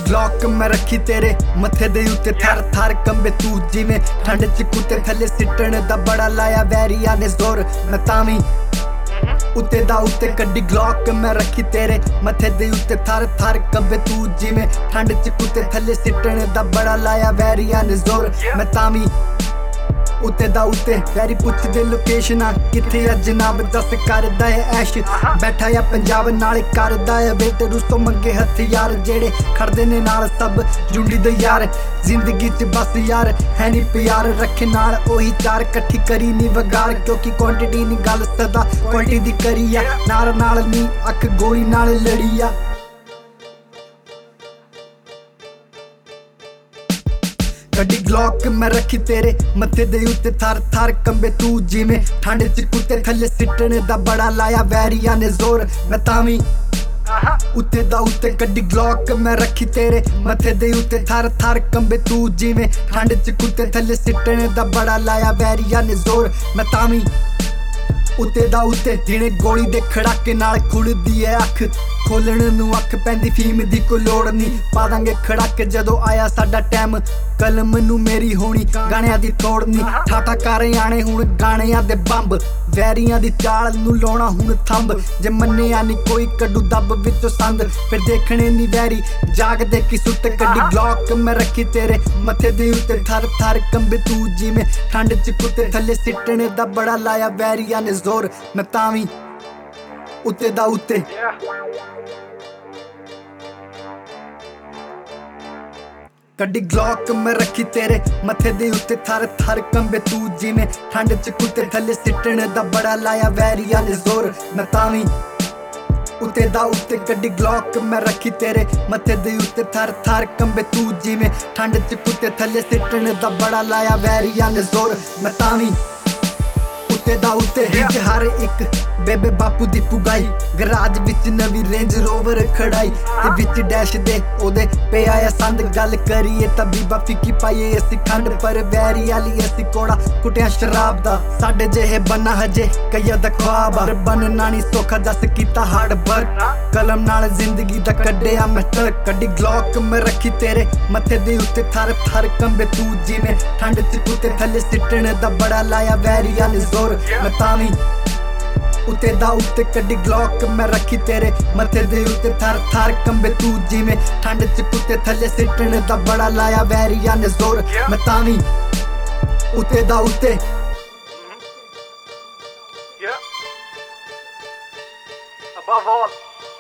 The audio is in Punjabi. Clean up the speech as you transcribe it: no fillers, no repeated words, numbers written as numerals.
ਗਲੌਕ ਮੈਂ ਰੱਖੀ ਤੇਰੇ ਮੱਥੇ ਦੇ ਉੱਤੇ ਥਰ ਥਰ ਕੰਬੇ ਤੂੰ ਜਿਵੇਂ ਠੰਡ ਚ ਕੁੱਤੇ ਥੱਲੇ ਸਿੱਟਣ ਦਾ ਬੜਾ ਲਾਇਆ ਵੈਰੀਆਂ ਨੇ ਜ਼ੋਰ ਮੈਂ ਤਾਂ ਵੀ ਉੱਤੇ ਦਾ ਉੱਤੇ ਕੱਢੀ ਗਲੌਕ ਮੈਂ ਰੱਖੀ ਤੇਰੇ ਮੱਥੇ ਦੇ ਉੱਤੇ ਥਰ ਥਰ ਕੰਬੇ ਤੂੰ ਜਿਵੇਂ ਠੰਡ ਚ ਕੁੱਤੇ ਥੱਲੇ ਸਿੱਟਣ ਦਾ ਬੜਾ ਲਾਇਆ ਵੈਰੀਆਂ ਨੇ ਜ਼ੋਰ ਮੈਂ ਤਾਂ ਵੀ ਉੱਤੇ ਦਾ ਉੱਤੇ ਵੈਰੀ ਪੁੱਛਦੇ ਲੋਕੇਸ਼ਨਾਂ ਕਿੱਥੇ ਆ ਜਨਾਬ ਦੱਸ ਕਰਦਾ ਏ ਐਸ਼ ਬੈਠਾ ਆ ਪੰਜਾਬ ਨਾਲ ਕਰਦਾ ਏ ਬੇਟੇ ਰੁੱਸੋਂ ਮੰਗੇ ਹਥਿਆਰ ਜਿਹੜੇ ਖੜਦੇ ਨੇ ਨਾਲ ਸਭ ਜੁੰਡੀ ਦੇ ਯਾਰ ਜ਼ਿੰਦਗੀ ਚ ਬਸ ਯਾਰ ਹੈ ਨੀ ਪਿਆਰ ਰੱਖੇ ਨਾਲ ਉਹੀ ਚਾਰ ਇਕੱਠੀ ਕਰੀ ਨੀ ਵਗਾੜ ਕਿਉਂਕਿ ਕੁਆਂਟੀਟੀ ਨੀ ਗੱਲ ਸਦਾ ਕੁਆਲਿਟੀ ਦੀ ਕਰੀ ਆ ਨਾਲ ਨੀ ਅੱਖ ਗੋਲੀ ਨਾਲ ਲੜੀ ਆ ਕੱਢੀ ਗਲੌਕ ਮੈਂ ਰੱਖੀ ਤੇਰੇ ਮੱਥੇ ਦੇ ਉੱਤੇ ਥਰ ਥਰ ਕੰਬੇ ਤੂੰ ਜਿਵੇਂ ਠੰਡ ਚ ਕੁੱਤੇ ਥੱਲੇ ਸਿੱਟਣ ਦਾ ਬੜਾ ਲਾਇਆ ਵੈਰੀਆਂ ਨੇ ਜ਼ੋਰ ਮੈਂ ਤਾਂ ਵੀ ਉੱਤੇ ਦਾ ਉੱਤੇ ਕੱਢੀ ਗਲੌਕ ਮੈਂ ਰੱਖੀ ਤੇਰੇ ਮੱਥੇ ਦੇ ਉੱਤੇ ਥਰ ਥਰ ਕੰਬੇ ਤੂੰ ਜਿਵੇਂ ਠੰਡ ਚ ਕੁੱਤੇ ਥੱਲੇ ਸਿੱਟਣ ਦਾ ਬੜਾ ਲਾਇਆ ਵੈਰੀਆਂ ਨੇ ਜ਼ੋਰ ਮੈਂ ਤਾਂ ਵੀ ਉੱਤੇ ਦਾ ਉੱਤੇ ਦਿਨੇ ਗੋਲੀ ਦੇ ਖੜਾਕੇ ਨਾਲ ਖੁੱਲਦੀ ਏ ਅੱਖ ਖੋਲਣ ਨੂੰ ਅੱਖ ਪੈਂਦੀ ਫੀਮ ਦੀ ਕੋਈ ਲੋੜ ਨਹੀਂ ਪਾ ਦਾਂਗੇ ਖੜਾਕੇ ਜਦੋਂ ਆਇਆ ਸਾਡਾ ਟਾਈਮ ਕਲਮ ਨੂੰ ਮੇਰੀ ਹੋਣੀ ਗਾਣਿਆਂ ਦੀ ਤੋੜ ਨਹੀਂ ਠਾਠਾ ਕਰ ਆਣੇ ਹੁਣ ਗਾਣਿਆਂ ਦੇ ਬੰਬ ਵੈਰੀਆਂ ਦੀ ਚਾਲ ਨੂੰ ਲਾਉਣਾ ਹੁਣ ਥੰਬ ਜੇ ਮੰਨਿਆ ਨੀ ਕੋਈ ਕੱਢੂ ਦੱਬ ਵਿੱਚੋਂ ਸੰਦ ਫਿਰ ਦੇਖਣੇ ਨੀ ਵੈਰੀ ਜਾਗਦੇ ਕੀ ਸੁੱਤ ਕੱਢੀ ਗਲੌਕ ਮੈਂ ਰੱਖੀ ਤੇਰੇ ਮੱਥੇ ਦੇ ਉੱਤੇ ਥਰ ਥਰ ਕੰਬੇ ਤੂੰ ਜਿਵੇਂ ਠੰਡ ਚ ਕੁੱਤੇ ਥੱਲੇ ਸਿੱਟਣ ਦਾ ਬੜਾ ਲਾਇਆ ਵੈਰੀਆਂ ਨੇ ਜ਼ੋਰ ਮੈਂ ਤਾਂ ਵੀ ਉੱਤੇ ਦਾ ਉੱਤੇ ਕੱਢੀ ਗਲੌਕ ਮੈਂ ਰੱਖੀ ਤੇਰੇ ਮੱਥੇ ਦੇ ਉੱਤੇ ਥਰ ਥਰ ਕੰਬੇ ਤੂੰ ਜਿਵੇਂ ਠੰਡ ਚ ਕੁੱਤੇ ਥੱਲੇ ਸਿੱਟਣ ਦਾ ਬੜਾ ਲਾਇਆ ਵੈਰੀਆਂ ਨੇ ਜ਼ੋਰ ਮੈਂ ਤਾਂ ਵੀ ਉੱਤੇ ਦਾ ਉੱਤੇ ਕੱਢੀ ਗਲੌਕ ਮੈਂ ਰੱਖੀ ਤੇਰੇ ਮੱਥੇ ਦੇ ਉੱਤੇ ਥਰ ਥਰ ਕੰਬੇ ਤੂੰ ਜਿਵੇਂ ਠੰਡ ਚ ਕੁੱਤੇ ਥੱਲੇ ਸਿੱਟਣ ਦਾ ਬੜਾ ਲਾਇਆ ਵੈਰੀਆਂ ਨੇ ਜ਼ੋਰ ਮੈਂ ਤਾਂ ਵੀ ਉੱਤੇ ਦਾ ਉੱਤੇ ਵਿੱਚ ਹਰ ਇੱਕ ਬੇਬੇ ਬਾਪੂ ਦੀ ਪੁਗਾਈ ਗਰਾਜ ਵਿੱਚ ਨਵੀਂ ਰੇਂਜ ਰੋਵਰ ਖੜਾਈ ਤੇ ਵਿੱਚ ਡੈਸ਼ ਦੇ ਉਹਦੇ ਪਿਆ ਆ ਸੰਦ ਗੱਲ ਕਰੀਏ ਤਾਂ ਬੀਬਾ ਫਿੱਕੀ ਪਾਈਏ ਅਸੀਂ ਖੰਡ ਪਰ ਵੈਰੀ ਵਾਲੀ ਅਸੀਂ ਕੋੜਾ ਕੁੱਟਿਆ ਸ਼ਰਾਬ ਦਾ ਸਾਡੇ ਜਿਹੇ ਬੰਨਾ ਹਜੇ ਕਈਆਂ ਦਾ ਖੁਆਬ ਆ ਬਣਨਾ ਨੀ ਸੌਖਾ ਦੱਸ ਕੀਤਾ ਹਾਰਡ ਵਰਕ ਕਲਮ ਨਾਲ ਜ਼ਿੰਦਗੀ ਦਾ ਕੱਢਿਆ ਮੈਂ ਕੱਢੀ ਗਲੌਕ ਮੈਂ ਰੱਖੀ ਤੇਰੇ ਮੱਥੇ ਦੇ ਉੱਤੇ ਥਰ ਥਰ ਕੰਬੇ ਤੂੰ ਜਿਵੇਂ ਠੰਡ ਚ ਕੁੱਤੇ ਥੱਲੇ ਸਿੱਟਣ ਦਾ ਬੜਾ ਲਾਇਆ ਵੈਰੀਆਂ ਨੇ ਜ਼ੋਰ ਮੈਂ ਤਾਂ ਵੀ ਉੱਤੇ ਦਾ ਉੱਤੇ ਕੱਢੀ ਗਲੌਕ ਮੈਂ ਰੱਖੀ ਤੇਰੇ ਮੱਥੇ ਦੇ ਉੱਤੇ ਥਰ ਥਰ ਕੰਬੇ ਤੂੰ ਜਿਵੇਂ ਠੰਡ ਚ ਕੁੱਤੇ ਥੱਲੇ ਸਿੱਟਣ ਦਾ ਬੜਾ ਲਾਇਆ ਵੈਰੀਆਂ ਨੇ ਜ਼ੋਰ ਮੈਂ ਤਾਂ ਵੀ ਉੱਤੇ ਦਾ ਉੱਤੇ Above all